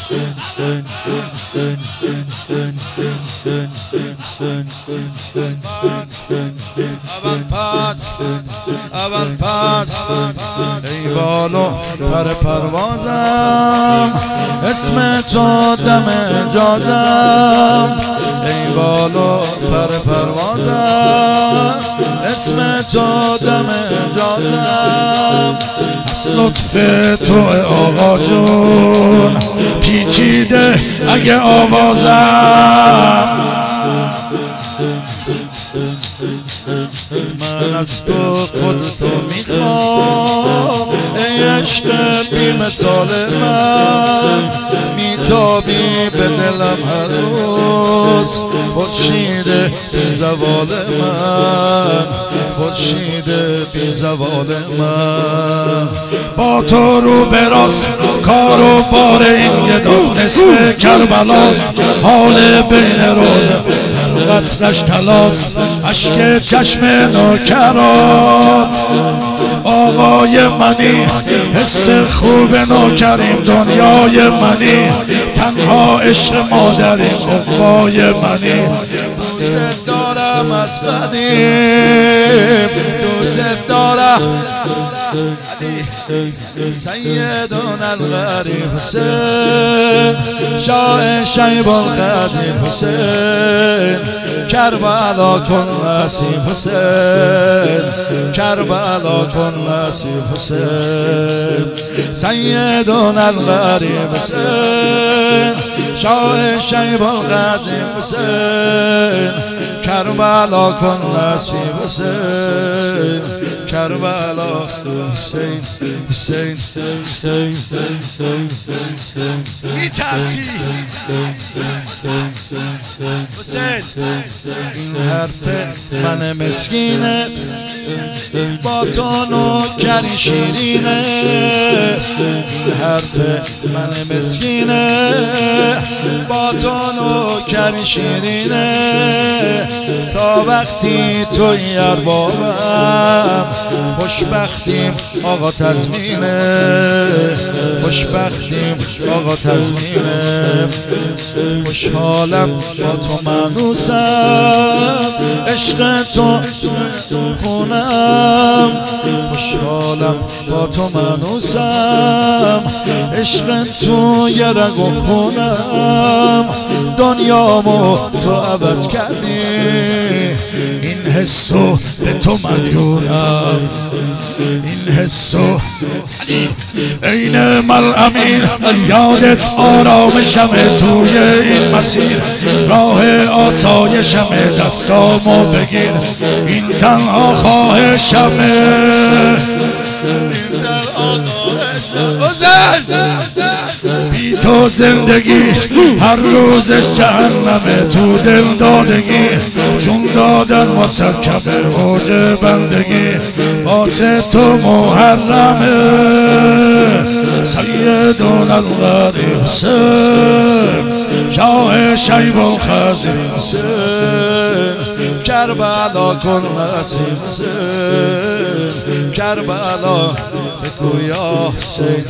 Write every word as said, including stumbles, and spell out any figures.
اول فاز ای بالو پر پروازم، اسم تو دم اجازم. ای بالو پر پروازم، اسم تو دم اجازم. از لطف تو آقا جون پیچیده اگه آوازم. من از تو خود تو میخوام، ای عشق بی مثال من. میتابی به دلم هر روز، خورشید بی زوال من، خورشید بی زوال من. با تو رو به راست کار و بار این یه داد اسم کربلاست. حال بین روزه هر قطرش تلاست، عشق چشم نوکرات. آقای منی حس خوب نوکریم، دنیای منی تنها عشق مادریم. عقبای منی دوست دارم از قدیم، دوست دارم سیدون الغریب حسین، شاه شیب القدیم حسین. کربلا کن نصیب حسین، کربلا کن نصیب حسین. سیدون الغریب حسین، شاه شیب القدیم حسین. کربلا کن نصیب حسین، کربلا حسین. حسین میترسی حسین، این حرف من مسکینه، با تو نوکری شیرینه. این حرف من مسکینه، با تو نوکری شیرینه. تا وقتی توی اربابم، خوشبختیم آقا تضمینه، خوشبختیم آقا تضمینه. خوشحالم با تو منوسم، عشق تو خونم. خوشحالم با تو منوسم، عشق تو یه رگ و خونم. دنیامو تو عوض کردی، این حسو به تو مدیونم. این حسو عین ملامین، یادت آرامشمه توی این مسیر. راه آسایشمه، دستامو بگیر، این تنها خواهشمه. بی تو زندگی هر روزش جهنمه، تو دل دادگی چون دادن مسکبه. اوج بندگی واسه تو محرمه. سیدون الغریب حسین، شاه شیب القدیم حسین. کربلا کن نصیب حسین، کربلا بگو یا حسین.